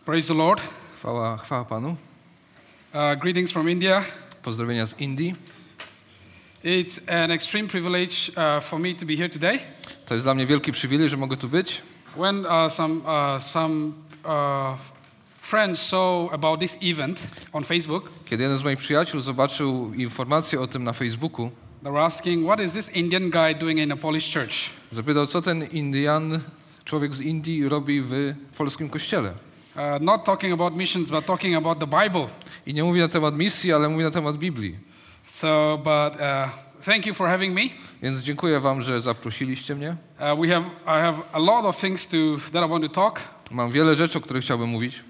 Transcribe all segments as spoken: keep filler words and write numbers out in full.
Praise the Lord. Chwała, chwała Panu. Uh, greetings from India. Pozdrowienia z Indii. It's an extreme privilege uh, for me to be here today. To jest dla mnie wielki przywilej, że mogę tu być. When uh, some uh, some uh, friends saw about this event on Facebook, Kiedy jeden z moich przyjaciół zobaczył informację o tym na Facebooku, they were asking, "What is this Indian guy doing in a Polish church?" zapytał, co ten Indian, człowiek z Indii, robi w polskim kościele. Uh, not talking about missions, but talking about the Bible. I nie mówi na temat misji, ale mówi na temat Biblii. So, but uh, thank you for having me. Więc dziękuję wam, że zaprosiliście mnie. Uh, we have I have a lot of things to that I want to talk, Mam wiele rzeczy, o których chciałbym mówić.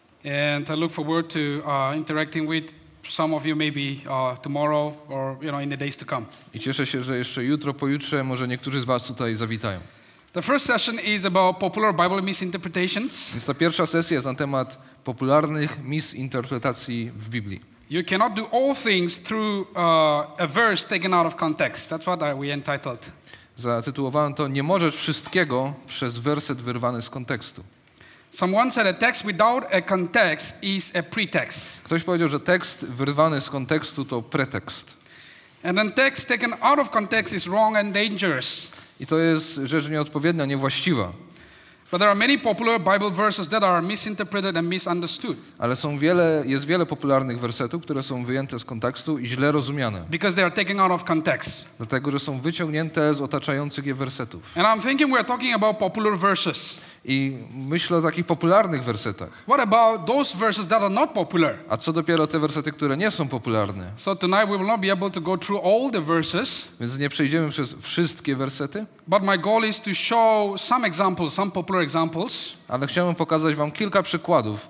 and I look forward to uh, interacting with some of you maybe uh, tomorrow or you know in the days to come. I cieszę się, że jeszcze jutro, pojutrze może niektórzy z was tutaj zawitają. The first session is about popular Bible misinterpretations. Więc ta pierwsza sesja jest na temat popularnych misinterpretacji w Biblii. You cannot do all things through uh, a verse taken out of context. That's what I, we entitled. Zatytułowałem to "Nie możesz wszystkiego przez werset wyrwany z kontekstu". Someone said a text without a context is a pretext. Ktoś powiedział, że tekst wyrwany z kontekstu to pretekst. And then text taken out of context is wrong and dangerous. I to jest rzecz nieodpowiednia, niewłaściwa. But there are many popular Bible verses that are misinterpreted and misunderstood. Ale są wiele, jest wiele popularnych wersetów, które są wyjęte z kontekstu i źle rozumiane. Because they are taken out of context. Dlatego, że są wyciągnięte z otaczających je wersetów. And I'm thinking we're talking about popular verses. I myślę o takich popularnych wersetach. What about those verses that are not popular? A co dopiero te wersety, które nie są popularne? So tonight we will not be able to go through all the verses. Więc nie przejdziemy przez wszystkie wersety. But my goal is to show some examples, some popular examples. Ale chciałbym pokazać wam kilka przykładów.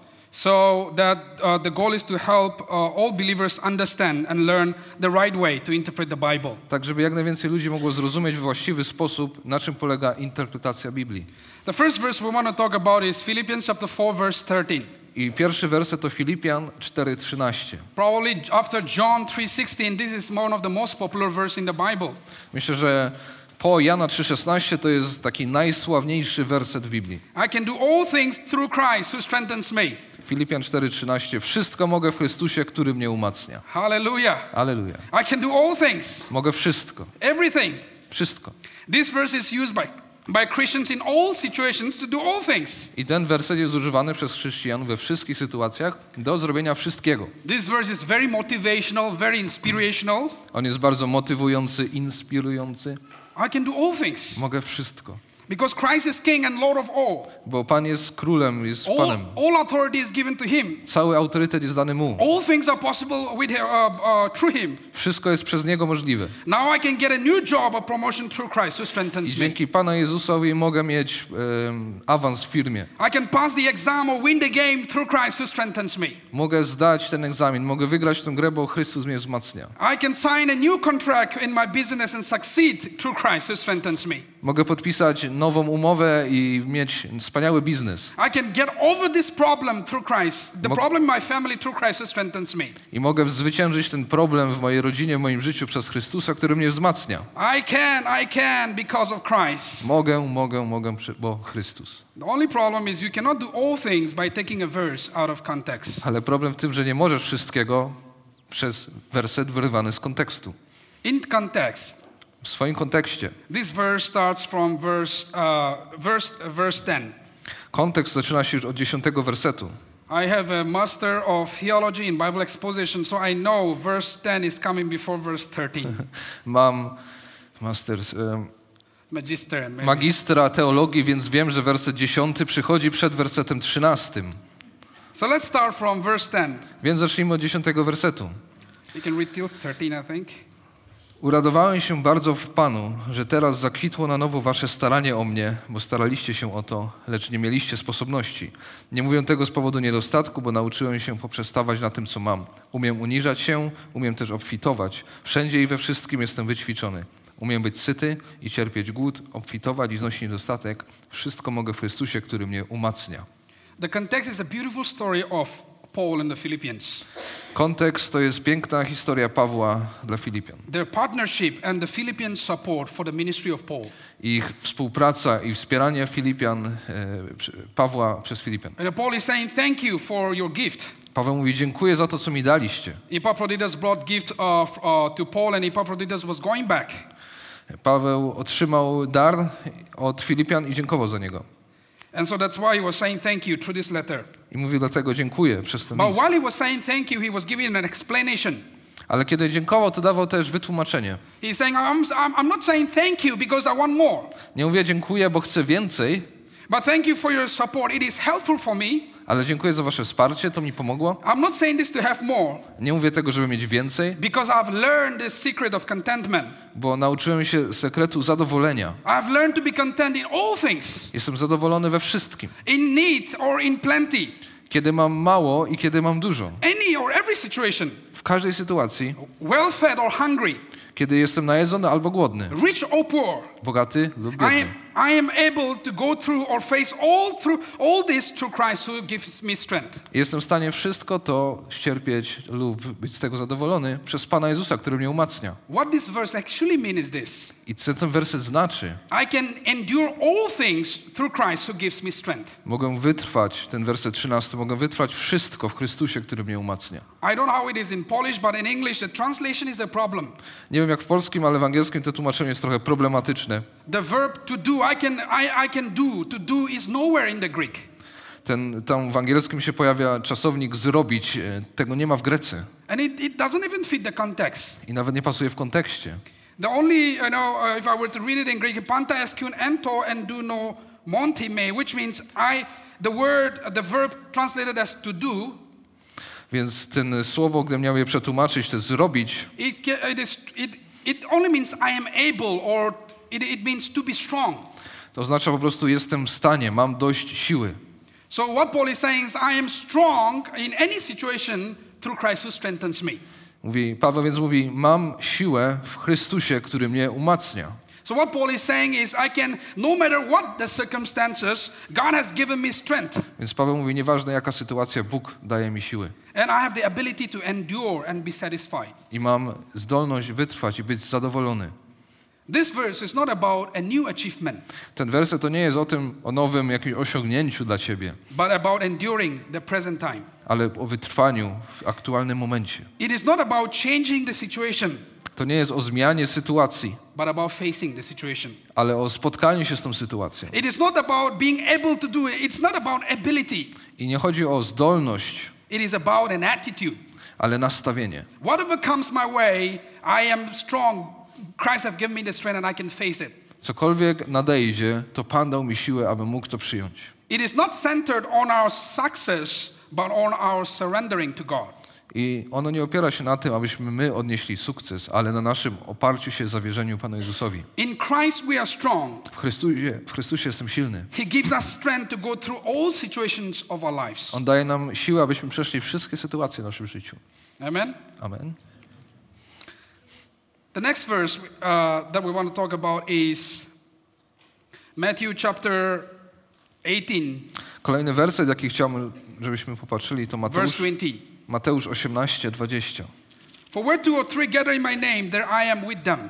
So that uh, the goal is to help uh, all believers understand and learn the right way to interpret the Bible. Tak, żeby jak najwięcej ludzi mogło zrozumieć w właściwy sposób, na czym polega interpretacja Biblii. The first verse we want to talk about is Philippians chapter four verse thirteen. I pierwszy werset to Filipian cztery trzynaście. Probably after John three sixteen, this is one of the most popular verse in the Bible. Myślę, że po Jana trzy szesnaście to jest taki najsławniejszy werset w Biblii. I can do all things through Christ who strengthens me. Filipian cztery trzynaście. Wszystko mogę w Chrystusie, który mnie umacnia. Hallelujah. Alleluja. I can do all things. Mogę wszystko. Everything. Wszystko. This verse is used by by Christians in all situations to do all things. I ten werset jest używany przez chrześcijan we wszystkich sytuacjach do zrobienia wszystkiego. This verse is very motivational, very inspirational. On jest bardzo motywujący, inspirujący. I can do all things. Mogę wszystko. Because Christ is King and Lord of all. Bo Pan jest królem, jest All, Panem. all authority is given to Him. Cały autorytet jest dany Mu. All things are possible with him, uh, uh, through Him. Wszystko jest przez Niego możliwe. Now I can get a new job, a promotion through Christ who I strengthens me. dzięki Pana Jezusowi mogę mieć um, awans w firmie. I can pass the exam or win the game through Christ who strengthens me. Mogę zdać ten egzamin, mogę wygrać tę grę, bo Chrystus mnie wzmacnia. I can sign a new contract in my business and succeed through Christ who strengthens me. Mogę podpisać nową umowę i mieć wspaniały biznes. I can get over this problem through Christ. The Mo- problem in my family through Christ who strengthens me. I mogę zwyciężyć ten problem w mojej rodzinie, w moim życiu przez Chrystusa, który mnie wzmacnia. I can, I can because of Christ. Mogę, mogę, mogę, bo Chrystus. The only problem is you cannot do all things by taking a verse out of context. Ale problem w tym, że nie możesz wszystkiego przez werset wyrwany z kontekstu. In context. W swoim kontekście. This verse starts from verse uh, verse uh, verse ten. Kontekst zaczyna się już od dziesiątego wersetu. I have a master of theology in Bible exposition, so I know verse ten is coming before verse thirteen. Mam masters, um, Magister. Maybe. magistra teologii, więc wiem, że werset dziesiąty przychodzi przed wersetem trzynastym. So let's start from verse ten. Więc zacznijmy od dziesiątego wersetu. You can read till thirteen, I think. Uradowałem się bardzo w Panu, że teraz zakwitło na nowo wasze staranie o mnie, bo staraliście się o to, lecz nie mieliście sposobności. Nie mówię tego z powodu niedostatku, bo nauczyłem się poprzestawać na tym, co mam. Umiem uniżać się, umiem też obfitować. Wszędzie i we wszystkim jestem wyćwiczony. Umiem być syty i cierpieć głód, obfitować i znosić niedostatek. Wszystko mogę w Chrystusie, który mnie umacnia. The context is a beautiful story of Paul and the Philippians. Kontekst to jest piękna historia Pawła dla Filipian. Their partnership and the Philippian support for the ministry of Paul. Ich współpraca i wspieranie Filipian, e, Pawła przez Filipian. And Paul is saying thank you for your gift. Paweł mówi, dziękuję za to, co mi daliście. Epaphroditus brought gift of, uh, to Paul and Epaphroditus was going back. Paweł otrzymał dar od Filipian i dziękował za niego. And so that's why he was saying thank you through this letter. I mówił dlatego dziękuję przez ten But list. while he was saying thank you, he was giving an explanation. Ale kiedy dziękował, to dawał też wytłumaczenie. He's saying, I'm, I'm, I'm not saying thank you because I want more. Nie mówię dziękuję, bo chcę więcej, But thank you for your support. It is helpful for me. ale dziękuję za wasze wsparcie, to mi pomogło. I'm not saying this to have more Nie mówię tego, żeby mieć więcej, because I've learned the secret of contentment. bo nauczyłem się sekretu zadowolenia. I've learned to be content in all things, Jestem zadowolony we wszystkim. in need or in plenty, Kiedy mam mało i kiedy mam dużo. any or every situation, W każdej sytuacji, well fed or hungry, kiedy jestem najedzony albo głodny, rich or poor. bogaty lub I biedny. am, I am able to go through or face all through all this through Christ who gives me strength. Jestem w stanie wszystko to ścierpieć lub być z tego zadowolony przez Pana Jezusa, który mnie umacnia. What this verse actually means is this. I co ten werset znaczy? I can endure all things through Christ who gives me strength. Mogę wytrwać, ten werset trzynasty, mogę wytrwać wszystko w Chrystusie, który mnie umacnia. I don't know how it is in Polish, but in English the translation is a problem. Nie wiem jak w polskim, ale w angielskim to tłumaczenie jest trochę problematyczne. The verb to do, I can, I, I can do, to do is nowhere in the Greek. Ten, tam w angielskim się pojawia czasownik zrobić, e, tego nie ma w Grece. And it, it doesn't even fit the context. I nawet nie pasuje w kontekście. The only, you know, uh, if I were to read it in Greek, panta eskion ento enduno monti me, which means I, the word, the verb translated as to do, Więc ten słowo, gdybym miał je przetłumaczyć, to zrobić, it, ca- it, is, it, it only means I am able, or it, it means to be strong. to oznacza po prostu jestem w stanie, mam dość siły. So what Paul is saying is I am strong in any situation through Christ who strengthens me. Mówi, Paweł więc mówi, mam siłę w Chrystusie, który mnie umacnia. So what Paul is saying is I can, no matter what the circumstances, God has given me strength. Więc Paweł mówi, nieważne jaka sytuacja, Bóg daje mi siły. And I have the ability to endure and be satisfied. I mam zdolność wytrwać i być zadowolony. This verse is not about a new achievement, Ten werset to nie jest o tym, o nowym jakimś osiągnięciu dla ciebie, but about enduring the present time. ale o wytrwaniu w aktualnym momencie. It is not about changing the situation, To nie jest o zmianie sytuacji, but about facing the situation. ale o spotkaniu się z tą sytuacją. It is not about being able to do it. It's not about ability. I nie chodzi o zdolność, It is about an attitude. ale nastawienie. Whatever comes my way, I am strong. Christ has given me the strength and I can face it. Cokolwiek nadejdzie, to Pan dał mi siłę, abym mógł to przyjąć. It is not centered on our success, but on our surrendering to God. I ono nie opiera się na tym, abyśmy my odnieśli sukces, ale na naszym oparciu się, zawierzeniu Panu Jezusowi. In Christ we are strong. W Chrystusie, w Chrystusie jestem silny. He gives us strength to go through all situations of our lives. On daje nam siłę, abyśmy przeszli wszystkie sytuacje w naszym życiu. Amen. Amen. The next verse uh, that we want to talk about is Matthew chapter eighteen, Kolejny werset, jaki chciałbym, żebyśmy popatrzyli, to verse Mateusz, twenty. Mateusz osiemnaście, dwadzieścia. For where two or three gather in my name, there I am with them.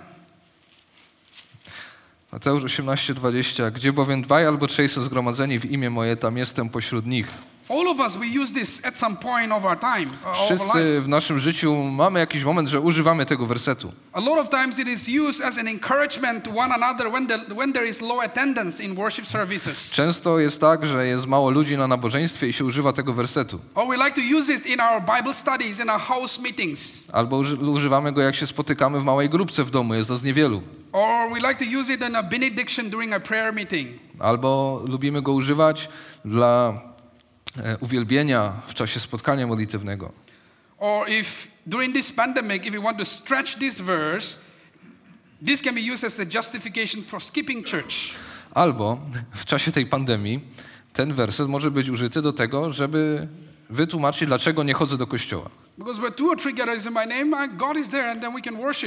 Mateusz osiemnaście, dwadzieścia. Gdzie bowiem dwaj albo trzej są zgromadzeni w imię moje, tam jestem pośród nich. All of us, we use this at some point of our time, uh, of our life. Wszyscy w naszym życiu mamy jakiś moment, że używamy tego wersetu. A lot of times it is used as an encouragement to one another when, the, when there is low attendance in worship services. Często jest tak, że jest mało ludzi na nabożeństwie i się używa tego wersetu. Or we like to use it in our Bible studies, in our house meetings. Albo uży- używamy go, jak się spotykamy w małej grupce w domu, jest nas niewielu. Or we like to use it in a benediction during a prayer meeting. Albo lubimy go używać dla e, uwielbienia w czasie spotkania modlitewnego. Or if during this pandemic, if you want to stretch this verse, this can be used as a justification for skipping church. Albo w czasie tej pandemii ten werset może być użyty do tego, żeby wytłumaczyć, dlaczego nie chodzę do kościoła. Because where two or three gather in my name, my God is there and then we can worship.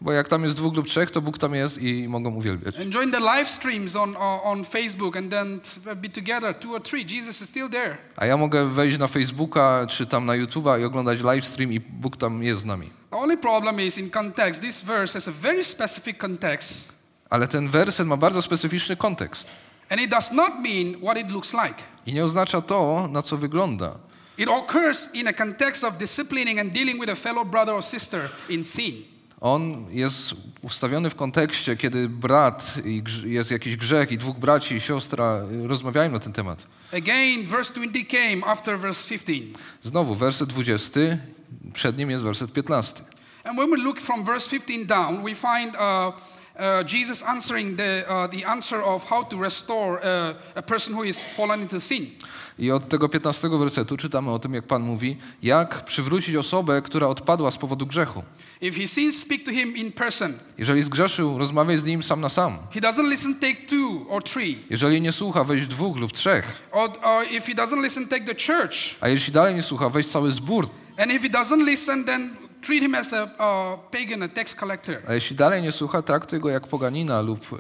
Bo jak tam jest dwóch lub trzech, to Bóg tam jest i mogą uwielbiać. And join the live streams on, on Facebook and then be together, two or three. Jesus is still there. A ja mogę wejść na Facebooka czy tam na YouTube'a i oglądać live stream i Bóg tam jest z nami. The only problem is in context. This verse has a very specific context. Ale ten werset ma bardzo specyficzny kontekst. And it does not mean what it looks like. I nie oznacza to, na co wygląda. It occurs in a context of disciplining and dealing with a fellow brother or sister in sin. On jest ustawiony w kontekście, kiedy brat i grz- jest jakiś grzech i dwóch braci i siostra rozmawiają na ten temat. Again, verse twenty came after verse fifteen. Znowu werset dwudziesty, przed nim jest werset piętnasty. And when we look from verse fifteen down, we find uh, uh, Jesus answering the, uh, the answer of how to restore uh, a person who is fallen into sin. I od tego piętnastego wersetu czytamy o tym, jak Pan mówi, jak przywrócić osobę, która odpadła z powodu grzechu. If he sins, speak to him in person. Jeżeli zgrzeszył, rozmawiaj z nim sam na sam. He doesn't listen, take two or three. Jeżeli nie słucha, weź dwóch lub trzech. Or, or if he doesn't listen, take the church. A jeśli dalej nie słucha, weź cały zbór. And if he doesn't listen, then treat him as a uh, pagan, a tax collector. A jeśli dalej nie słucha, traktuj go jak poganina lub e,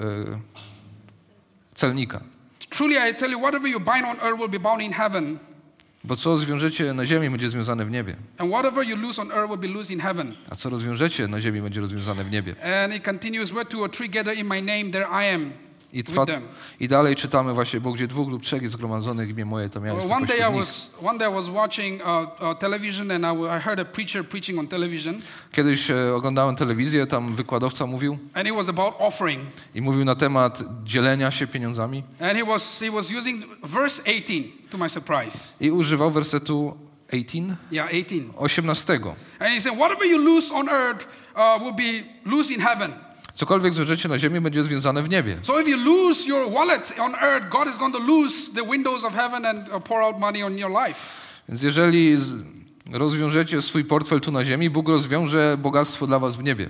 celnika. Truly I tell you, whatever you bind on earth will be bound in heaven. Bo co zwiążecie na ziemi, będzie związane w niebie. And whatever you loose on earth will be loose in heaven. A co rozwiążecie na ziemi, będzie rozwiązane w niebie. And it continues, where two or three gather in my name, there I am I, trwa, with them. I dalej czytamy właśnie, bo gdzie dwóch lub trzech jest zgromadzonych w imię moje, to ja jestem One day I pośrednik. was one day I was watching uh, uh, television and I, w- I heard a preacher preaching on television, Kiedyś e, oglądałem telewizję, tam wykładowca mówił and it was about offering. i mówił na temat dzielenia się pieniądzami And he was he was using verse eighteen to my surprise. i używał wersetu osiemnastego, Yeah, eighteen. osiemnastego. And he said, whatever you loose on earth uh, will be loose in heaven. Cokolwiek zwiążecie na ziemi, będzie związane w niebie. So if you lose your wallet on earth, God is going to lose the windows of heaven and uh, pour out money on your life. Więc jeżeli z- rozwiążecie swój portfel tu na ziemi, Bóg rozwiąże bogactwo dla was w niebie.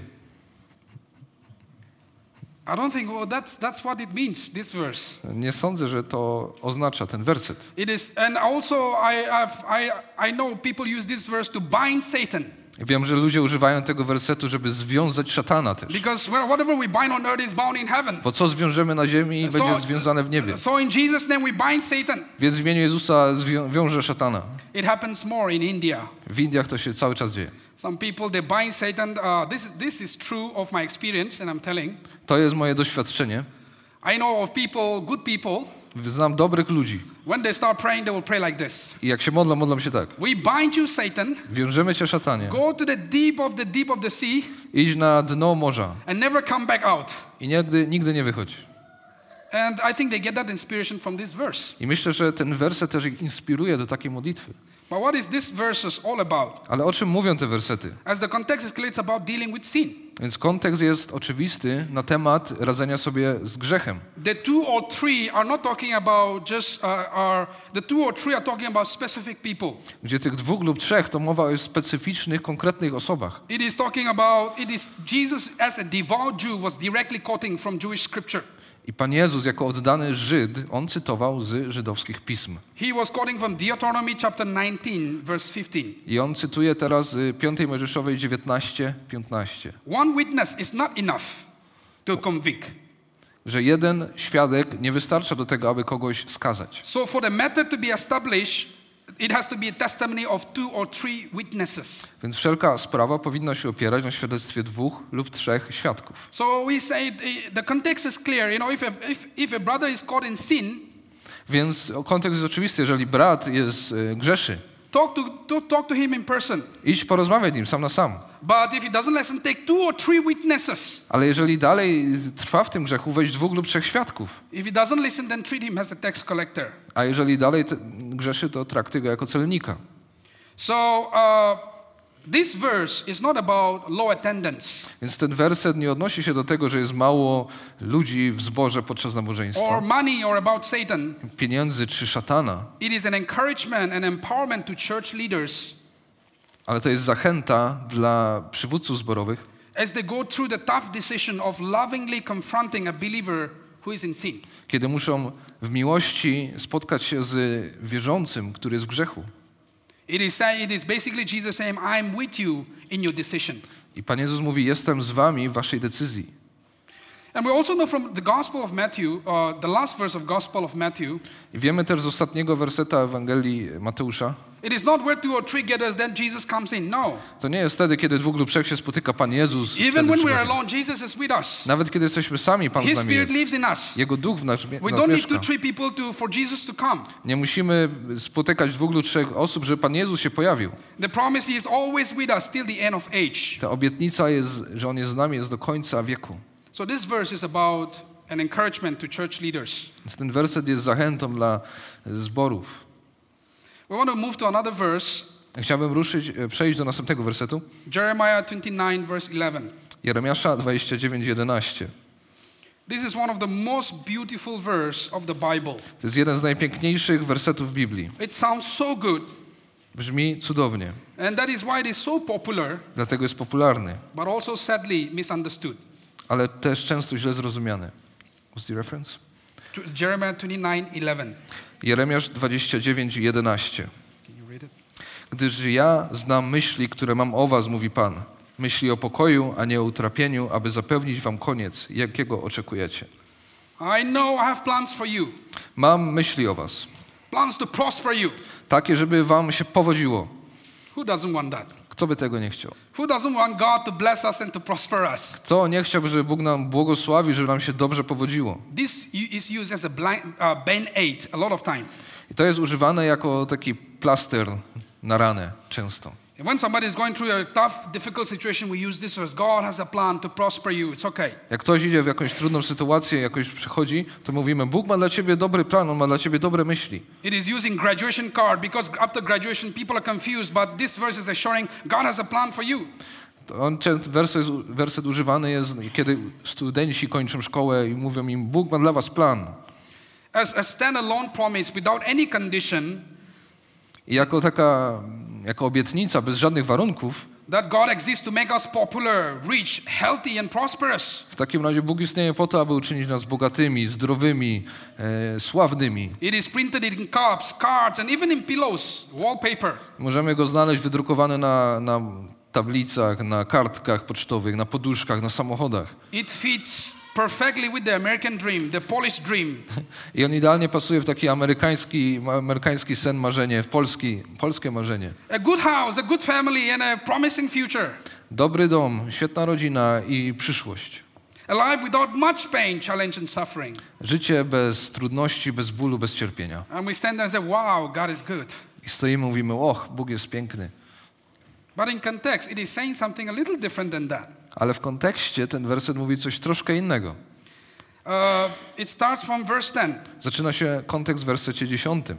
I don't think, well, that's that's what it means, this verse. Nie sądzę, że to oznacza ten werset. It is, and also I I've, I I know people use this verse to bind Satan. Wiem, że ludzie używają tego wersetu, żeby związać szatana też. Because well, whatever we bind on earth is bound in heaven. Bo co zwiążemy na ziemi, So- będzie związane w niebie. So in Jesus' name we bind Satan. Więc w imieniu Jezusa zwią- wiąże szatana. It happens more in India. W Indiach to się cały czas dzieje. Some people they bind Satan. Uh, this is this is true of my experience, and I'm telling. To jest moje doświadczenie. I know of people, good people. Znam dobrych ludzi. When they start praying, they will pray like this. I jak się modlą, modlą się tak. We bind you, Satan. Wiążemy cię, szatanie. Go to the deep of the deep of the sea Idź na dno morza and never come back out. i nigdy, nigdy nie wychodź. And I think they get that inspiration from this verse. I myślę, że ten werset też ich inspiruje do takiej modlitwy. But what is this verses all about? Ale o czym mówią te wersety? As the context is clear, it's about dealing with sin. Więc kontekst jest oczywisty na temat radzenia sobie z grzechem. The two or three are not talking about just uh, are the two or three are talking about specific people. Gdzie tych dwóch lub trzech to mowa o specyficznych, konkretnych osobach. It is talking about it is Jesus as a devout Jew was directly quoting from Jewish scripture. I Pan Jezus jako oddany Żyd, on cytował z żydowskich pism. He was quoting from Deuteronomy chapter nineteen verse fifteen. I on cytuje teraz z piątej Mojżeszowej dziewiętnaście, piętnaście. One witness is not enough to convict. Że jeden świadek nie wystarcza do tego, aby kogoś skazać. So for the matter to be established, it has to be a testimony of two or three witnesses. Więc wszelka sprawa powinna się opierać na świadectwie dwóch lub trzech świadków. So we say the, the context is clear. You know, if a, if, if a brother is caught in sin, Więc kontekst jest oczywisty, jeżeli brat jest y, grzeszy, talk to, to talk to him in person. idź porozmawiać z nim sam na sam. But if he doesn't listen, take two or three witnesses. Ale jeżeli dalej trwa w tym grzechu, weź dwóch lub trzech świadków. If he doesn't listen, then treat him as a tax collector. A jeżeli dalej te, grzeszy, to traktuj go jako celnika. So uh, this verse is not about low attendance Więc ten werset nie odnosi się do tego, że jest mało ludzi w zborze podczas nabożeństwa, or money or about Satan. pieniędzy czy szatana, It is an encouragement and empowerment to church leaders ale to jest zachęta dla przywódców zborowych, as they go through the tough decision of lovingly confronting a believer who is in sin. kiedy muszą w miłości spotkać się z wierzącym, który jest w grzechu. It is saying, it is basically Jesus saying, I'm with you in your decision. I Pan Jezus mówi, jestem z wami w waszej decyzji. And we also know from the Gospel of Matthew, uh, the last verse of Gospel of Matthew. I wiemy też z ostatniego werseta Ewangelii Mateusza. It is not where two or three gathers, then Jesus comes in. No. To nie jest wtedy, kiedy dwóch lub trzech się spotyka Pan Jezus. Even when we are alone, Jesus is with us. Nawet kiedy jesteśmy sami, Pan His z nami Spirit jest. lives in us. Jego duch w nas, We nas don't need mieszka. two, three people to, for Jesus to come. Nie musimy spotykać dwóch lub trzech osób, żeby Pan Jezus się pojawił. The promise is always with us till the end of age. Ta obietnica jest, że On jest z nami, jest do końca wieku. So this verse is about an encouragement to church leaders. Więc ten werset jest zachętą dla zborów. We want to move to another verse. Chciałbym ruszyć, przejść do następnego wersetu. Jeremiah twenty-nine verse eleven. Jeremiasza dwadzieścia dziewięć jedenaście. This is one of the most beautiful verse of the Bible. To jest jeden z najpiękniejszych wersetów Biblii. It sounds so good. Brzmi cudownie. And that is why it is so popular, Dlatego jest popularny, but also sadly misunderstood. ale też często źle zrozumiany. What's the reference? To Jeremiah twenty-nine eleven. Jeremiasz dwadzieścia dziewięć jedenaście. Can you read it? Gdyż ja znam myśli, które mam o was, mówi Pan. Myśli o pokoju, a nie o utrapieniu, aby zapewnić wam koniec, jakiego oczekujecie. I know I have plans for you. Mam myśli o was. Plans to prosper you. Takie, żeby wam się powodziło. Who doesn't want that? Kto by tego nie chciał? Who doesn't want God to bless us and to prosper us? Kto nie chciałby, żeby Bóg nam błogosławił, żeby nam się dobrze powodziło? This is used as a blind, uh, band-aid a lot of time. I to jest używane jako taki plaster na ranę często. When somebody is going through a tough, difficult situation, we use this verse. God has a plan to prosper you. It's okay. Jak ktoś idzie w jakąś trudną sytuację, jakoś przychodzi, to mówimy, Bóg ma dla ciebie dobry plan, On ma dla ciebie dobre myśli. It is using graduation card because after graduation people are confused, but this verse is assuring God has a plan for you. To on, werset, werset używany jest, kiedy studenci kończą szkołę i mówią im, Bóg ma dla was plan. As a stand-alone promise without any condition, I jako taka, jako obietnica, bez żadnych warunków, that God exists to make us popular, rich, healthy and prosperous. w takim razie Bóg istnieje po to, aby uczynić nas bogatymi, zdrowymi, e, sławnymi. It is printed in cups, cards and even in pillows, wallpaper. Możemy go znaleźć wydrukowany na, na tablicach, na kartkach pocztowych, na poduszkach, na samochodach. It fits perfectly with the American dream, the Polish dream. I on idealnie pasuje w taki amerykański, amerykański sen, marzenie, w polski, polskie marzenie. A good house, a good family and a promising future. Dobry dom, świetna rodzina i przyszłość. A life without much pain, challenge and suffering. Życie bez trudności, bez bólu, bez cierpienia. And we stand there and say, wow, God is good. I stoimy i mówimy, och, Bóg jest piękny. But in context, it is saying something a little different than that. Ale w kontekście ten werset mówi coś troszkę innego. Uh, it starts from verse ten. Zaczyna się kontekst w wersecie dziesiątym.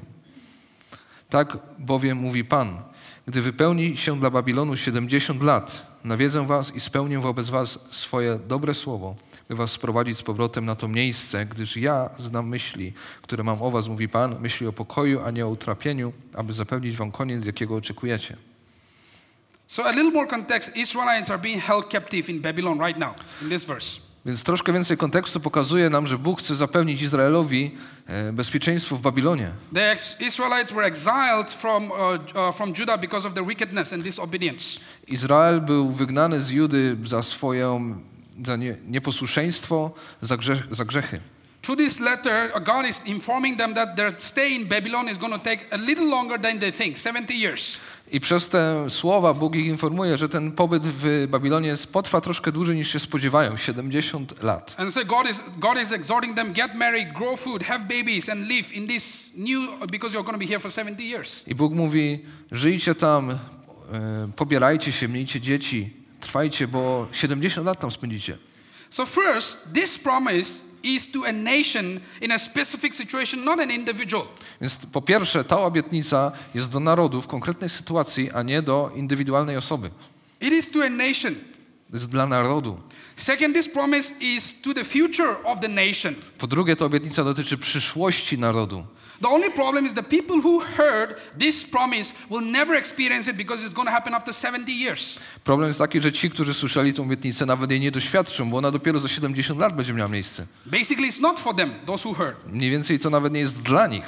Tak bowiem mówi Pan, gdy wypełni się dla Babilonu siedemdziesiąt lat, nawiedzę was i spełnię wobec was swoje dobre słowo, by was sprowadzić z powrotem na to miejsce, gdyż ja znam myśli, które mam o was, mówi Pan, myśli o pokoju, a nie o utrapieniu, aby zapewnić wam koniec, jakiego oczekujecie. So a little more context, Israelites are being held captive in Babylon right now, in this verse. Więc troszkę więcej kontekstu pokazuje nam, że Bóg chce zapewnić Izraelowi bezpieczeństwo w Babilonie. The Israelites were exiled from, uh, uh, from Judah because of their wickedness and disobedience. Izrael był wygnany z Judy za swoją za nie, nieposłuszeństwo, za, grzech, za grzechy. Through this letter, God is informing them that their stay in Babylon is going to take a little longer than they think, seventy years. I przez te słowa Bóg ich informuje, że ten pobyt w Babilonie potrwa troszkę dłużej niż się spodziewają, siedemdziesiąt lat. And so God is God is exhorting them, get married, grow food, have babies and live in this new, because you're going to be here for seventy years. I Bóg mówi, żyjcie tam, e, pobierajcie się, miejcie dzieci, trwajcie, bo siedemdziesiąt lat tam spędzicie. So first, this promise is to a nation in a specific situation, not an individual. Więc po pierwsze, ta obietnica jest do narodu w konkretnej sytuacji, a nie do indywidualnej osoby. It is to a nation. Jest dla narodu. Second, this promise is to the future of the nation. Po drugie, ta obietnica dotyczy przyszłości narodu. The only problem is the people who heard this promise will never experience it because it's going to happen after seventy years. Problem jest taki, że ci, którzy słyszeli tę obietnicę, nawet jej nie doświadczą, bo ona dopiero za siedemdziesiąt lat będzie miała miejsce. Basically, it's not for them, those who heard. Mniej więcej to nawet nie jest dla nich.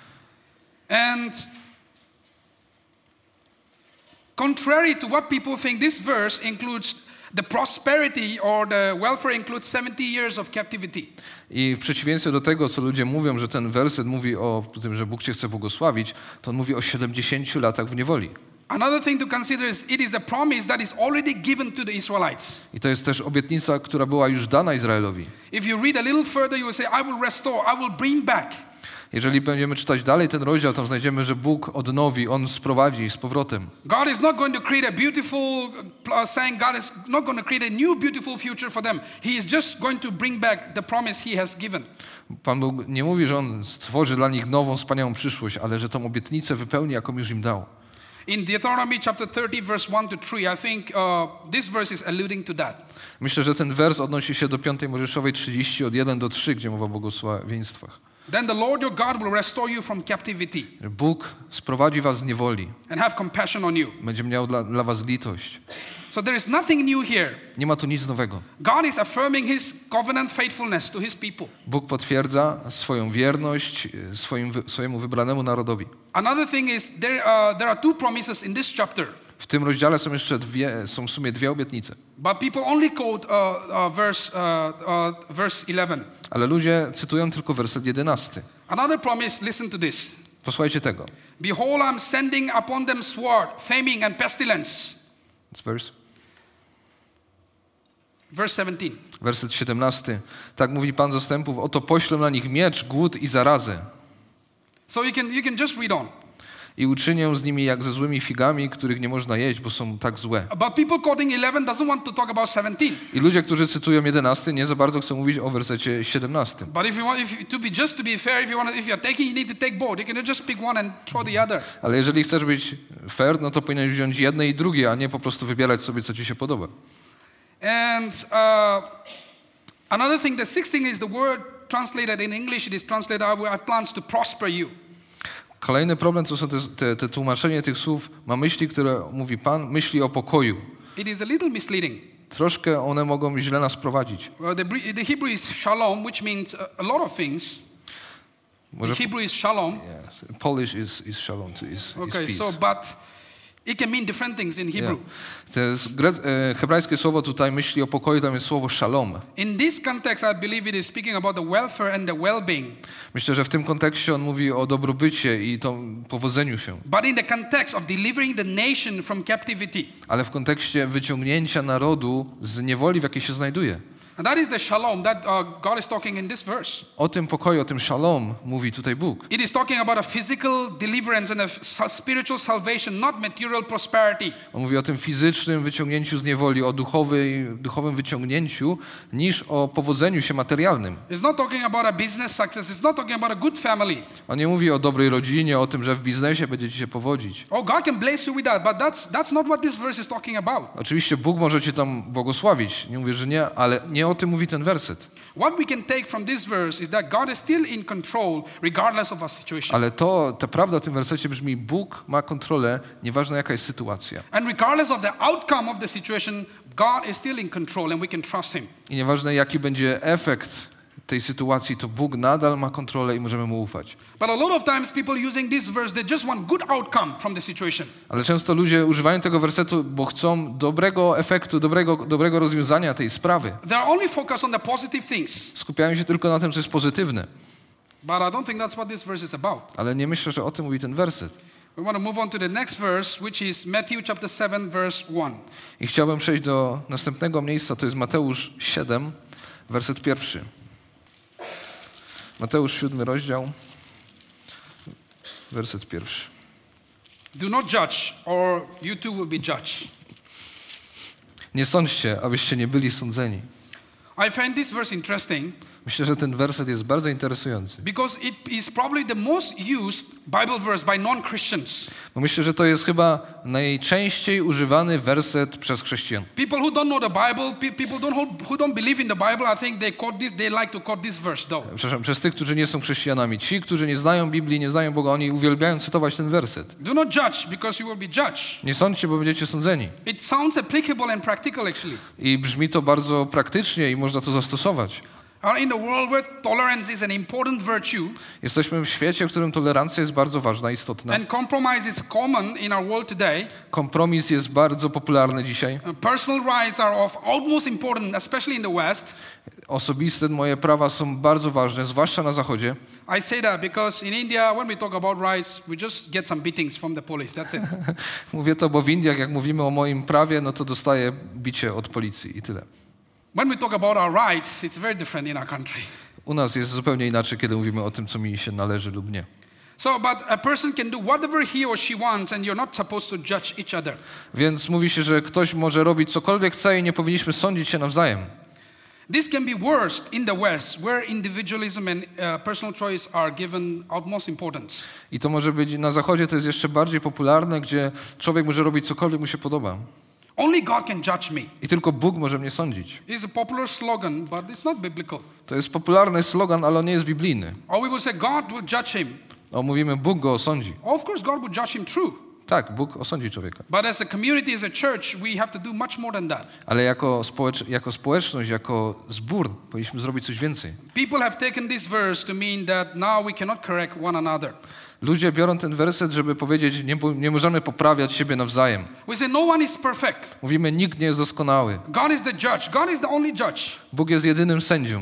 And contrary to what people think, this verse includes The prosperity or the welfare includes seventy years of captivity. I w przeciwieństwie do tego, co ludzie mówią, że ten werset mówi o tym, że Bóg cię chce błogosławić, to on mówi o siedemdziesięciu latach w niewoli. Another thing to consider is it is a promise that is already given to the Israelites. I to jest też obietnica, która była już dana Izraelowi. If you read a little further, you will say, I will restore, I will bring back. Jeżeli będziemy czytać dalej ten rozdział, to znajdziemy, że Bóg odnowi, On sprowadzi z powrotem. God is not going to create a beautiful, uh, saying God is not going to create a new beautiful future for them. He is just going to bring back the promise He has given. Pan Bóg nie mówi, że On stworzy dla nich nową, wspaniałą przyszłość, ale że tą obietnicę wypełni, jaką już im dał. In Deuteronomy chapter thirty, verse one to three, I think uh, this verse is alluding to that. Myślę, że ten wers odnosi się do piątej Mojżeszowej trzydzieści od jeden do trzech, gdzie mowa o błogosławieństwach. Then the Lord your God will restore you from captivity Bóg sprowadzi was z niewoli. and have compassion on you. Będzie miał dla, dla was litość. So there is nothing new here. Nie ma tu nic nowego. God is affirming His covenant faithfulness to His people. Bóg potwierdza swoją wierność swoim, swojemu wybranemu narodowi. Another thing is there, uh, there are two promises in this chapter. W tym rozdziale są jeszcze dwie, są w sumie dwie obietnice. But people only quote uh, uh, verse, uh, uh, verse eleven. Ale ludzie cytują tylko werset jedenasty. Another promise, listen to this. Posłuchajcie tego. Behold, I'm sending upon them sword, famine and pestilence. It's verse. Verse seventeen. Werset siedemnasty. Tak mówi Pan zastępów, oto poślę na nich miecz, głód i zarazę. So you can, you can just read on. I uczynię z nimi jak ze złymi figami, których nie można jeść, bo są tak złe. But people quoting eleven doesn't want to talk about seventeen. I ludzie, którzy cytują jedenasty, nie za bardzo chcą mówić o wersecie siedemnastym. But if you want, if to be just to be fair, if you want, if you're taking, you need to take both. You cannot just pick one and throw the other. Ale jeżeli chcesz być fair, no to powinieneś wziąć jedne i drugie, a nie po prostu wybierać sobie, co ci się podoba. And uh, another thing, the sixth thing is the word translated in English. It is translated, I have plans to prosper you. Kolejny problem to są te, te, te tłumaczenie tych słów, ma myśli, które mówi Pan, myśli o pokoju. It is a little misleading. Troszkę one mogą źle nas prowadzić. Well, the, the Hebrew is shalom, which means a, a lot of things. Może, The Hebrew is shalom. yeah, Polish is, is shalom, is, is Okay, peace. so but it can mean different things in Hebrew. Yeah. To jest grec, e, hebrajskie słowo tutaj myśli o pokoju, tam jest słowo shalom. In this context, I believe it is speaking about the welfare and the well-being. Myślę, że w tym kontekście on mówi o dobrobycie i to powodzeniu się. But in the context of delivering the nation from captivity. Ale w kontekście wyciągnięcia narodu z niewoli, w jakiej się znajduje. And that is the shalom that uh, God is talking in this verse. O tym pokoju, o tym shalom mówi tutaj Bóg. It is talking about a physical deliverance and a s- spiritual salvation, not material prosperity. On mówi o tym fizycznym wyciągnięciu z niewoli, o duchowej, duchowym wyciągnięciu, niż o powodzeniu się materialnym. It's not talking about a business success. It's not talking about a good family. On nie mówi o dobrej rodzinie, o tym, że w biznesie będzie ci się powodzić. Oh, God can bless you with that, but that's that's not what this verse is talking about. Oczywiście Bóg może cię tam błogosławić, nie mówię, że nie, ale nie o tym mówi ten werset. What we can take from this verse is that God is still in control regardless of our situation. Ale to, ta prawda w tym wersecie brzmi, Bóg ma kontrolę, nieważne jaka jest sytuacja. And regardless of the outcome of the situation, God is still in control and we can trust Him. I nieważne jaki będzie efekt tej sytuacji, to Bóg nadal ma kontrolę i możemy Mu ufać. But a lot of times people using this verse, they just want good outcome from the situation. Ale często ludzie używają tego wersetu, bo chcą dobrego efektu, dobrego, dobrego rozwiązania tej sprawy. They are only focused on the positive things. Skupiają się tylko na tym, co jest pozytywne. But I don't think that's what this verse is about. Ale nie myślę, że o tym mówi ten werset. We want to move on to the next verse, which is Matthew chapter seven, verse one. I chciałbym przejść do następnego miejsca, to jest Mateusz siedem, werset pierwszy. Mateusz siódmy rozdział, werset pierwszy. Do not judge, or you too will be judged. Nie sądźcie, abyście nie byli sądzeni. I find this verse interesting Myślę, że ten werset jest bardzo interesujący. because it is probably the most used Bible verse by non-Christians. Bo myślę, że to jest chyba najczęściej używany werset przez chrześcijan. People who don't know the Bible, pe- people don't hold, who don't believe in the Bible, I think they quote this, they like to quote this verse though. Przepraszam, przez tych, którzy nie są chrześcijanami. Ci, którzy nie znają Biblii, nie znają Boga, oni uwielbiają cytować ten werset. Do not judge because you will be judged. Nie sądźcie, bo będziecie sądzeni. It sounds applicable and practical actually. I brzmi to bardzo praktycznie i można to zastosować. Are in a world where tolerance is an important virtue Jesteśmy w świecie, w którym tolerancja jest bardzo ważna, istotna. and compromise is common in our world today. Kompromis jest bardzo popularny dzisiaj. Uh, Personal rights are of utmost importance, especially in the West. Osobiste moje prawa są bardzo ważne, zwłaszcza na Zachodzie. I say that because in India, when we talk about rights, we just get some beatings from the police. That's it. Mówię to, bo w Indiach, jak mówimy o moim prawie, no to dostaję bicie od policji i tyle. When we talk about our rights, it's very different in our country. U nas jest zupełnie inaczej, kiedy mówimy o tym, co mi się należy lub nie. So, but a person can do whatever he or she wants, and you're not supposed to judge each other. Więc mówi się, że ktoś może robić cokolwiek chce i nie powinniśmy sądzić się nawzajem. This can be worst in the West, where individualism and uh, personal choice are given utmost importance. I to może być na Zachodzie, to jest jeszcze bardziej popularne, gdzie człowiek może robić cokolwiek mu się podoba. Only God can judge me. I tylko Bóg może mnie sądzić. It's a popular slogan, but it's not biblical. To jest popularny slogan, ale on nie jest biblijny. Or we will say God will judge him. O, mówimy, Bóg go osądzi. Of course, God will judge him, true. Tak, Bóg osądzi człowieka. But as a community, as a church, we have to do much more than that. Ale jako, społecz- jako społeczność, jako zbór powinniśmy zrobić coś więcej. People have taken this verse to mean that now we cannot correct one another. Ludzie biorą ten werset, żeby powiedzieć, nie, nie możemy poprawiać siebie nawzajem. We say no one is perfect. Mówimy, nikt nie jest doskonały. God is the judge. God is the only judge. Bóg jest jedynym sędzią.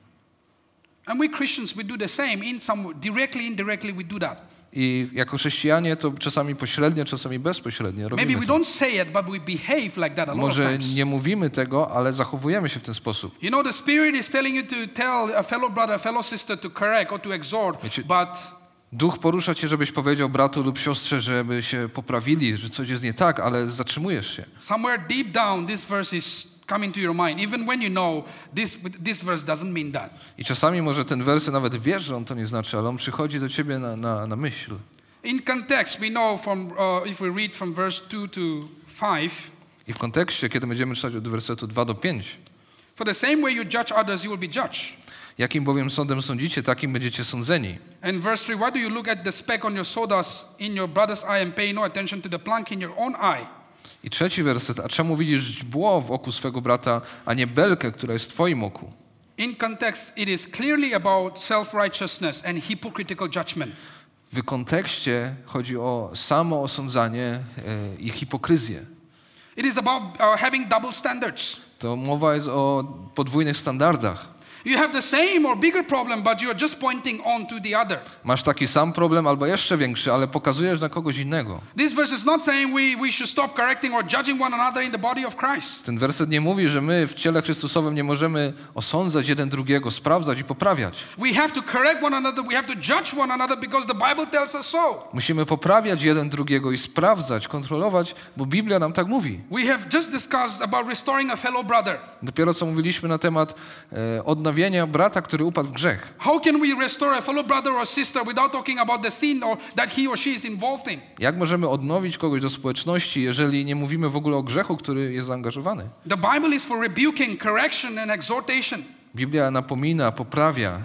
And we Christians, we do the same. In some directly, indirectly, we do that. I jako chrześcijanie to czasami pośrednio, czasami bezpośrednio Maybe robimy we to. don't say it, but we behave like that a lot of Może times. nie mówimy tego, ale zachowujemy się w ten sposób. You know, the Spirit is telling you to tell a fellow brother, a fellow sister to correct or to exhort, Wiecie- but Duch porusza cię, żebyś powiedział bratu lub siostrze, żeby się poprawili, że coś jest nie tak, ale zatrzymujesz się. somewhere deep down, this verse is coming to your mind, even when you know this, this verse doesn't mean that. I czasami może ten werset nawet wiesz, że on to nie znaczy, ale on przychodzi do ciebie na, na, na myśl. In context, we know from, uh, if we read from verse two to five, I w kontekście, kiedy będziemy czytać od wersetu dwa do pięciu, for the same way you judge others, you will be judged. jakim bowiem sądem sądzicie, takim będziecie sądzeni. And verse three, why do you look at the speck on your sawdust in your brother's eye and pay no attention to the plank in your own eye? I trzeci werset, a czemu widzisz źdźbło w oku swego brata, a nie belkę, która jest w twoim oku? In context, it is clearly about self-righteousness and hypocritical judgment. W kontekście chodzi o samo osądzanie e, i hipokryzję. It is about uh, having double standards. To mowa jest o podwójnych standardach. You have the same or bigger problem, but you are just pointing on to the other. Masz taki sam problem albo jeszcze większy, ale pokazujesz na kogoś innego. This verse is not saying we, we should stop correcting or judging one another in the body of Christ. Ten werset nie mówi, że my w ciele Chrystusowym nie możemy osądzać jeden drugiego, sprawdzać i poprawiać. We have to correct one another, we have to judge one another because the Bible tells us so. Musimy poprawiać jeden drugiego i sprawdzać, kontrolować, bo Biblia nam tak mówi. We have just discussed about restoring a fellow brother. Dopiero co mówiliśmy na temat e, odnawiania brata, który upadł w grzech. How can we restore a fellow brother or sister without talking about the sin or that he or she is involved in? Jak możemy odnowić kogoś do społeczności, jeżeli nie mówimy w ogóle o grzechu, który jest zaangażowany? The Bible is for rebuking, correction and exhortation. Biblia napomina, poprawia.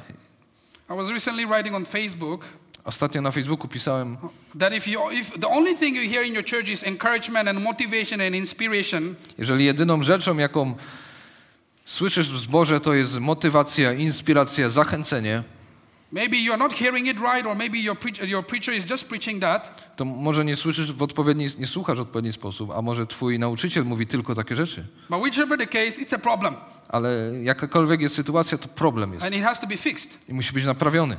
I was recently writing on Facebook Ostatnio na Facebooku pisałem, that if you if the only thing you hear in your church is encouragement and motivation and inspiration, jeżeli jedyną rzeczą, jaką słyszysz w zborze, to jest motywacja, inspiracja, zachęcenie, maybe you are not hearing it right, or maybe your preacher, your preacher is just preaching that. to może nie słyszysz w odpowiedni, nie słuchasz w odpowiedni sposób, a może twój nauczyciel mówi tylko takie rzeczy. But whichever the case, it's a problem, Ale jakakolwiek jest sytuacja, to problem jest and it has to be fixed. i musi być naprawiony.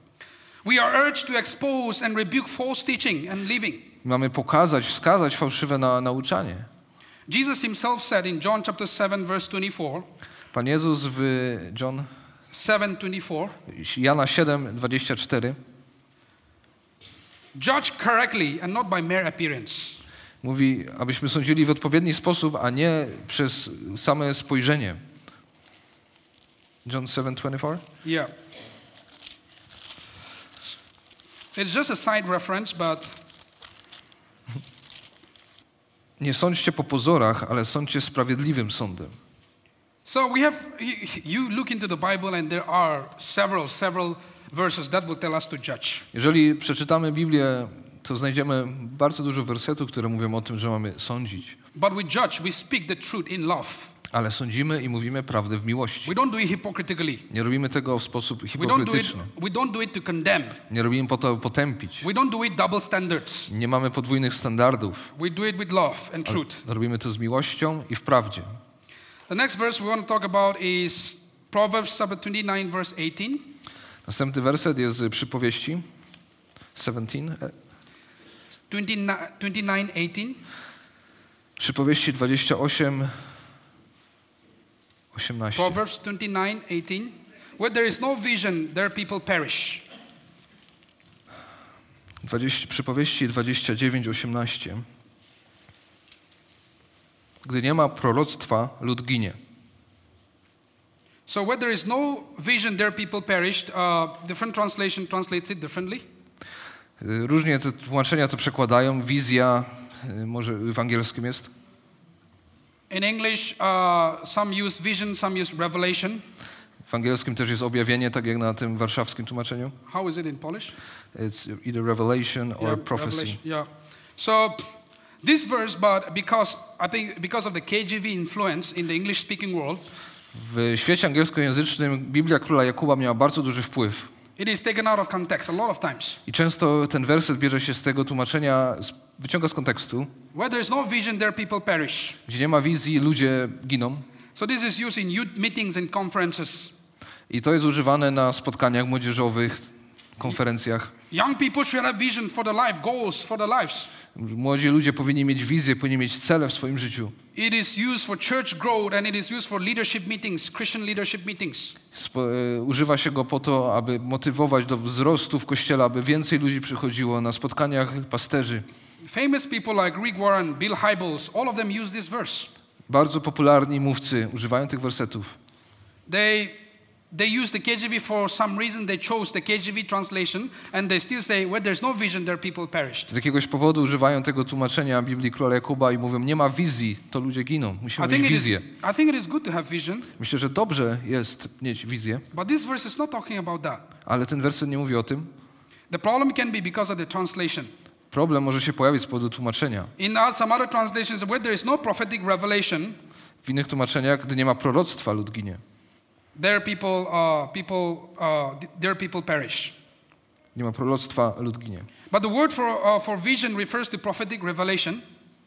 We are urged to expose and rebuke false teaching and living. Mamy pokazać, wskazać fałszywe na, nauczanie. Jesus himself said in John chapter seven verse twenty-four, Pan Jezus w John, seven twenty-four, Jana siedem dwadzieścia cztery judge correctly and not by mere appearance. mówi, abyśmy sądzili w odpowiedni sposób, a nie przez same spojrzenie. John seven twenty-four? Yeah. It's just a side reference, but Nie sądźcie po pozorach, ale sądźcie sprawiedliwym sądem. so we have, you look into the Bible and there are several, several verses that will tell us to judge. Jeżeli przeczytamy Biblię, to znajdziemy bardzo dużo wersetów, które mówią o tym, że mamy sądzić. But we judge, we speak the truth in love. Ale sądzimy i mówimy prawdę w miłości. We don't do it hypocritically. Nie robimy tego w sposób We don't do it, hipokrytyczny. we don't do it to condemn. Nie robimy po to potępić. We don't do it double standards. Nie mamy podwójnych standardów. We do it with love and Ale truth. robimy to z miłością i w prawdzie. The next verse we want to talk about is Proverbs chapter twenty-nine verse eighteen. Następny werset jest z przypowieści siedemnaście. twenty-nine eighteen. Przypowieści dwadzieścia osiem, osiemnaście. Proverbs twenty-nine eighteen. Where there is no vision, there people perish. dwadzieścia, przypowieści dwadzieścia dziewięć, osiemnaście. Gdy nie ma proroctwa, lud ginie. So where there is no vision, there people perished. Uh, different translation translates it differently. Różnie te tłumaczenia to przekładają. Wizja, może w angielskim jest. In English, uh, some use vision, some use revelation. W angielskim też jest objawienie, tak jak na tym warszawskim tłumaczeniu. How is it in Polish? It's either revelation or Yeah, prophecy. revelation, yeah. So this verse, but because I think because of the K J V influence in the English-speaking world, W świecie angielskojęzycznym Biblia Króla Jakuba miała bardzo duży wpływ. it is taken out of context a lot of times. I często ten werset bierze się z tego tłumaczenia, z- wyciąga z kontekstu. Where there is no vision, there people perish. Gdzie nie ma wizji, ludzie giną. So this is used in youth meetings and conferences. I to jest używane na spotkaniach młodzieżowych, konferencjach. Young people should have vision for the life, goals for their lives. Młodzi ludzie powinni mieć wizję, powinni mieć cele w swoim życiu. It is used for church growth and it is used for leadership meetings, Christian leadership meetings. Spo, e, używa się go po to, aby motywować do wzrostu w Kościele, aby więcej ludzi przychodziło na spotkaniach pasterzy. Famous people like Rick Warren, Bill Hybels, all of them use this verse. Bardzo popularni mówcy używają tych wersetów. They they use the K J V for some reason. They chose the K J V translation and they still say where there's no vision, there people perished. Z jakiegoś powodu używają tego tłumaczenia Biblii Króla Jakuba i mówią, nie ma wizji, to ludzie giną. Musimy I think, mieć it is, wizję. I think it is good to have vision, Myślę, że dobrze jest mieć wizję, but this verse is not talking about that. ale ten werset nie mówi o tym. The problem can be because of the translation. Problem może się pojawić z powodu tłumaczenia. In uh, some other translations, where there is no prophetic revelation, W innych tłumaczeniach, gdy nie ma proroctwa, lud ginie. there people, uh, people, uh, there people perish. Nie ma proroctwa, lud ginie. But the word for uh, for vision refers to prophetic revelation.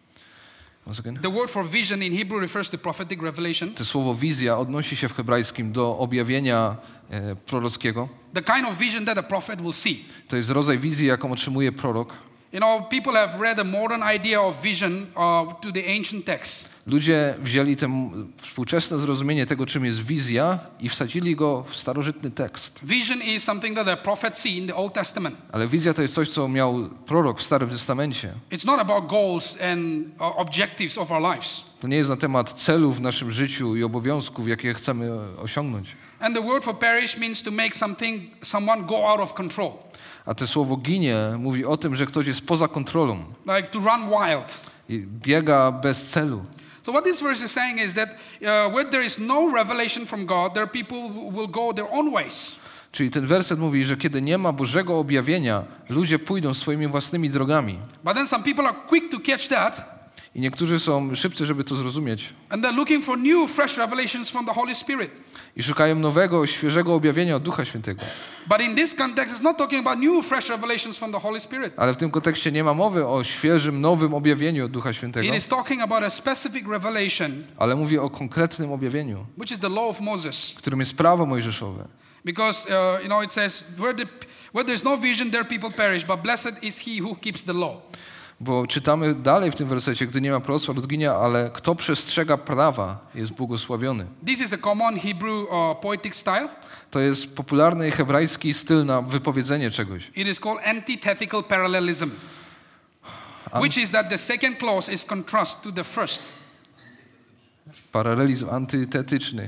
Once again. The word for vision in Hebrew refers to prophetic revelation. To słowo wizja odnosi się w hebrajskim do objawienia e, prorockiego. The kind of vision that a prophet will see. To jest rodzaj wizji, jaką otrzymuje prorok. You know, people have read a modern idea of vision uh, to the ancient text. Ludzie wzięli to współczesne zrozumienie tego, czym jest wizja i wsadzili go w starożytny tekst. Vision is something that a prophet see in the Old Testament. Ale wizja to jest coś, co miał prorok w Starym Testamencie. It's not about goals and uh, objectives of our lives. To nie jest na temat celów w naszym życiu i obowiązków, jakie chcemy osiągnąć. And the word for perish means to make something, someone go out of control. A to słowo ginie mówi o tym, że ktoś jest poza kontrolą Like to run wild. i biega bez celu. So what this verse is saying is that uh, where there is no revelation from God, there people will go their own ways. Czyli ten werset mówi, że kiedy nie ma Bożego objawienia, ludzie pójdą swoimi własnymi drogami. But then some people are quick to catch that. I niektórzy są szybcy, żeby to zrozumieć. And they're looking for new, fresh revelations from the Holy Spirit. I szukają nowego, świeżego objawienia od Ducha Świętego. But in this context, it's not talking about new, fresh revelations from the Holy Spirit. Ale w tym kontekście nie ma mowy o świeżym, nowym objawieniu od Ducha Świętego, It is talking about a specific revelation, ale mówi o konkretnym objawieniu, which is the law of Moses. którym jest prawo mojżeszowe. Because, uh, you know, it says, where, the, where there's no vision, there people perish, but blessed is he who keeps the law. Bo czytamy dalej w tym wersecie, gdy nie ma proroctwa, lud ginie, ale kto przestrzega prawa, jest błogosławiony. This is a common Hebrew uh, poetic style. To jest popularny hebrajski styl na wypowiedzenie czegoś. It is called antithetical parallelism, which is that the second clause is contrast to the first. Paralelizm antytetyczny.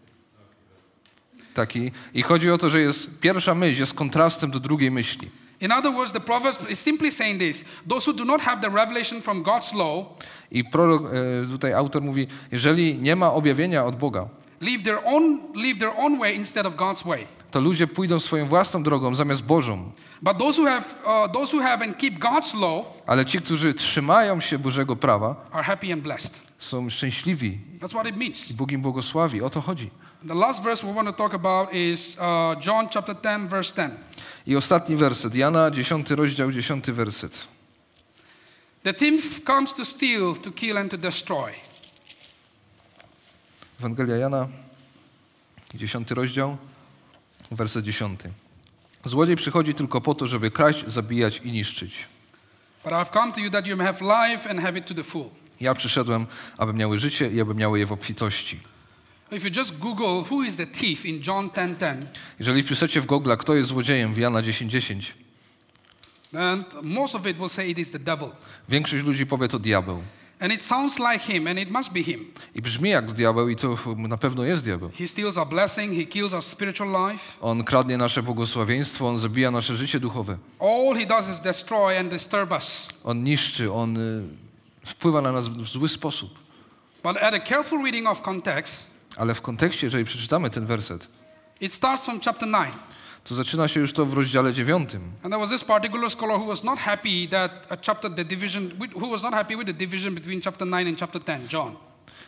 Taki. I chodzi o to, że jest pierwsza myśl jest kontrastem do drugiej myśli. In other words, the Proverbs is simply saying this: those who do not have the revelation from God's law, I prorok, e, tutaj autor mówi, jeżeli nie ma objawienia od Boga, live their own live their own way instead of God's way. to ludzie pójdą swoją własną drogą zamiast Bożą. But those who have uh, those who have and keep God's law Ale ci, którzy trzymają się Bożego prawa, are happy and blessed. są szczęśliwi That's what it means. i Bóg im błogosławi. O to chodzi. The last verse we want to talk about is uh, John chapter ten, verse ten. I ostatni werset, Jana dziesiąty rozdział, dziesiąty werset. The thief comes to steal, to kill and to destroy. Ewangelia Jana, dziesiąty rozdział, werset dziesiąty. Złodziej przychodzi tylko po to, żeby kraść, zabijać i niszczyć. But I've come to you that you may have life and have it to the full. Ja przyszedłem, aby miały życie i aby miały je w obfitości. If you just Google who is the thief in John ten ten, Jeżeli wpiszecie w Google, kto jest złodziejem w Jana dziesięć dziesięć, then most of it will say it is the devil. większość ludzi powie to diabeł. And it sounds like him and it must be him. I brzmi jak diabeł i to na pewno jest diabeł. He steals our blessing, he kills our spiritual life. On kradnie nasze błogosławieństwo, on zabija nasze życie duchowe. All he does is destroy and disturb us. On niszczy, on y, wpływa na nas w zły sposób. But at a careful reading of context, Ale w kontekście, jeżeli przeczytamy ten werset, it starts from chapter nine. to zaczyna się już to w rozdziale dziewiątym. And there was this particular scholar who was not happy that a chapter the division who was not happy with the division between chapter nine and chapter ten, John.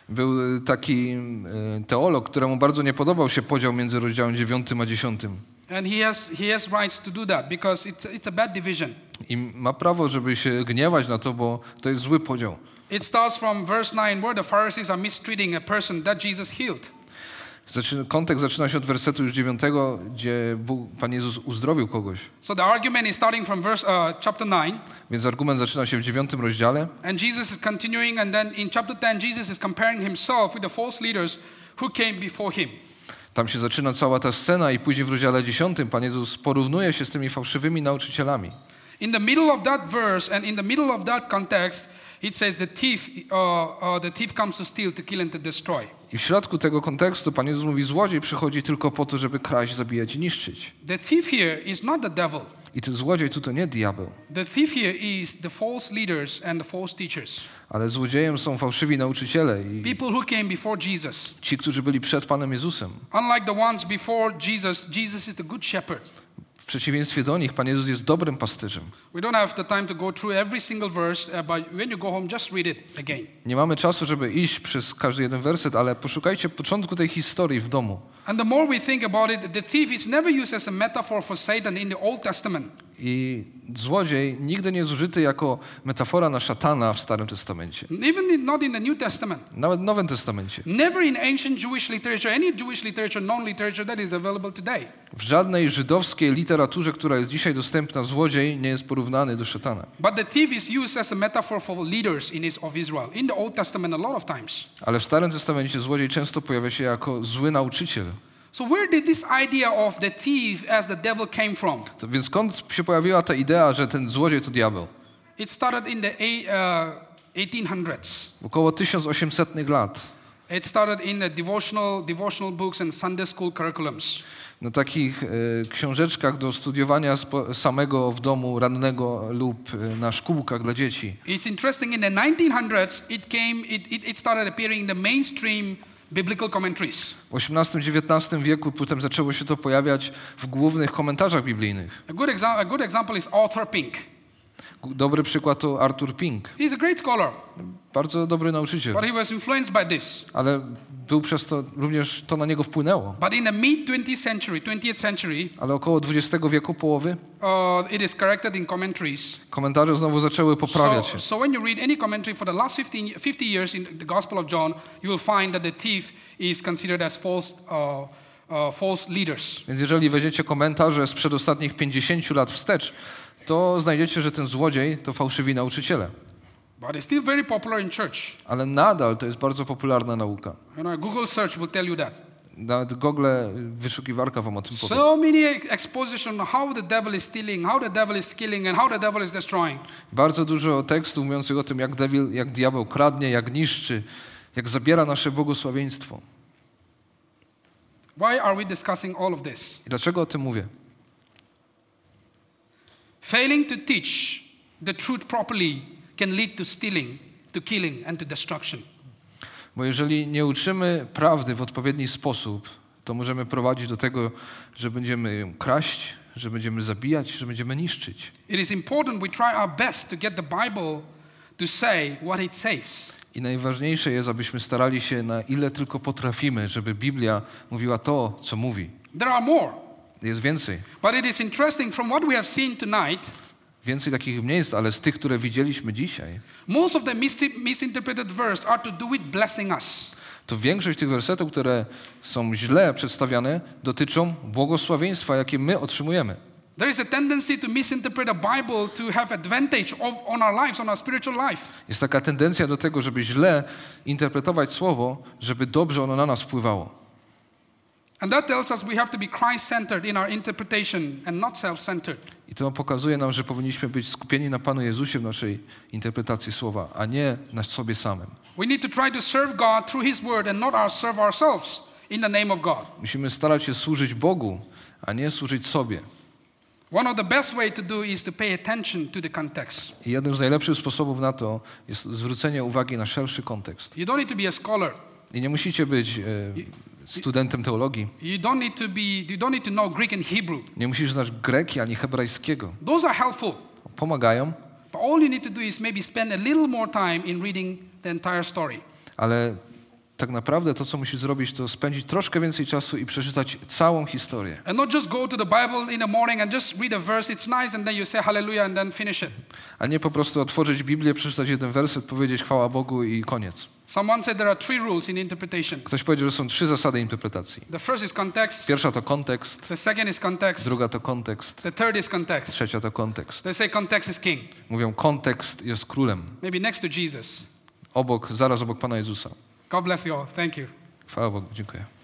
Był taki y, teolog, któremu bardzo nie podobał się podział między rozdziałem dziewiątym a dziesiątym. And he has he has rights to do that because it's it's a bad division. I ma prawo, żeby się gniewać na to, bo to jest zły podział. It starts from verse nine where the Pharisees are mistreating a person that Jesus healed. Zaczyna, kontekst zaczyna się od wersetu już dziewiątego, gdzie Bóg, Pan Jezus uzdrowił kogoś. So the argument is starting from verse uh, chapter nine. Więc argument zaczyna się w dziewiątym rozdziale. And Jesus is continuing, and then in chapter ten Jesus is comparing himself with the false leaders who came before him. Tam się zaczyna cała ta scena i później w rozdziale dziesiątym Pan Jezus porównuje się z tymi fałszywymi nauczycielami. In the middle of that verse and in the middle of that context, it says the thief, uh, uh, the thief comes to steal, to kill and to destroy. I w środku tego kontekstu Pan Jezus mówi, złodziej przychodzi tylko po to, żeby kraść, zabijać i niszczyć. The thief here is not the devil. I ten złodziej tu to nie diabeł, The thief here is the false leaders and the false teachers. ale złodziejem są fałszywi nauczyciele i People who came before Jesus. ci, którzy byli przed Panem Jezusem. Unlike the ones before Jesus, Jesus is the good shepherd. W przeciwieństwie do nich Pan Jezus jest dobrym pasterzem. We don't have the time to go through every single verse, uh, but when you go home, just read it again. Nie mamy czasu, żeby iść przez każdy jeden werset, ale poszukajcie początku tej historii w domu. And the more we think about it, the thief is never used as a metaphor for Satan in the Old Testament. I złodziej nigdy nie jest użyty jako metafora na szatana w Starym Testamencie. Even in, not in the New Testament. Nawet w Nowym Testamencie. Never in ancient Jewish literature, any Jewish literature, non-literature that is available today. W żadnej żydowskiej literaturze, która jest dzisiaj dostępna, złodziej nie jest porównany do szatana. But the thief is used as a metaphor for leaders in his, of Israel. In the Old Testament a lot of times. Ale w Starym Testamencie złodziej często pojawia się jako zły nauczyciel. So where did this idea of the thief as the devil came from? To więc skąd się pojawiła ta idea, że ten złodziej to diabeł? It started in the uh, eighteen hundreds. Około tysiąc osiemsetnych lat. It started in the devotional, devotional books and Sunday school curriculums. Na takich e, książeczkach do studiowania spo, samego w domu rannego lub e, na szkółkach dla dzieci. It's interesting, in the nineteen hundreds it came, it, it, it started appearing in the mainstream biblical commentaries. W osiemnastym dziewiętnastym wieku potem zaczęło się to pojawiać w głównych komentarzach biblijnych. A good, exa- a good example is Arthur Pink. Dobry przykład to Arthur Pink. He's a great scholar, Bardzo dobry nauczyciel, but he was influenced by this. ale był przez to, również to na niego wpłynęło. But in the mid twentieth century, twentieth century, Ale około dwudziestego wieku połowy uh, it is corrected in commentaries. komentarze znowu zaczęły poprawiać So, się. so when you read any commentary for the last fifteen, fifty years in the Gospel of John, you will find that the thief is considered as false, uh, uh, false leaders. Więc jeżeli weźmiecie komentarze sprzed ostatnich pięćdziesięciu lat wstecz, to znajdziecie, że ten złodziej to fałszywi nauczyciele. But it's still very popular in church. Ale nadal to jest bardzo popularna nauka. You know, Google search will tell you that. Nawet Google, wyszukiwarka wam o tym powie. So many exposition on how the devil is stealing, how the devil is killing and how the devil is destroying. Bardzo dużo tekstów mówiących o tym, jak, devil, jak diabeł kradnie, jak niszczy, jak zabiera nasze błogosławieństwo. Why are we discussing all of this? I dlaczego o tym mówię? Failing to teach the truth properly can lead to stealing, to killing and to destruction. Bo jeżeli nie uczymy prawdy w odpowiedni sposób, to możemy prowadzić do tego, że będziemy ją kraść, że będziemy zabijać, że będziemy niszczyć. It is important we try our best to get the Bible to say what it says. I najważniejsze jest, abyśmy starali się na ile tylko potrafimy, żeby Biblia mówiła to, co mówi. There are more. Jest więcej. But it is interesting from what we have seen tonight. Więcej takich miejsc, ale z tych, które widzieliśmy dzisiaj, Most of the mis- misinterpreted verse are to do with blessing us. to większość tych wersetów, które są źle przedstawiane, dotyczą błogosławieństwa, jakie my otrzymujemy. There is a tendency to misinterpret a Bible to have advantage of, on our lives, on our spiritual life. Jest taka tendencja do tego, żeby źle interpretować Słowo, żeby dobrze ono na nas wpływało. And that tells us we have to be Christ-centered in our interpretation and not self-centered. I to pokazuje nam, że powinniśmy być skupieni na Panu Jezusie w naszej interpretacji Słowa, a nie na sobie samym. We need to try to serve God through His Word and not our serve ourselves in the name of God. Musimy starać się służyć Bogu, a nie służyć sobie. One of the best way to do is to pay attention to the context. I jednym z najlepszych sposobów na to jest zwrócenie uwagi na szerszy kontekst. You don't need to be a scholar. I nie musicie być e, studentem teologii. You don't need to be. You don't need to know Greek and Hebrew. Nie musisz znać greki ani hebrajskiego. Those are helpful. Pomagają, But all you need to do is maybe spend a little more time in reading the entire story. ale tak naprawdę to, co musisz zrobić, to spędzić troszkę więcej czasu i przeczytać całą historię. And not just go to the Bible in the morning and just read a verse. It's nice, and then you say hallelujah and then finish it. A nie po prostu otworzyć Biblię, przeczytać jeden werset, powiedzieć chwała Bogu i koniec. Someone said there are three rules in interpretation. Ktoś powiedział, że są trzy zasady interpretacji. The first is context. Pierwsza to kontekst, The second is context. druga to kontekst, The third is context. trzecia to kontekst. They say context is king. Mówią, kontekst jest królem. Maybe next to Jesus. Obok, zaraz obok Pana Jezusa. God bless you all. Thank you. Chwała Bogu, dziękuję.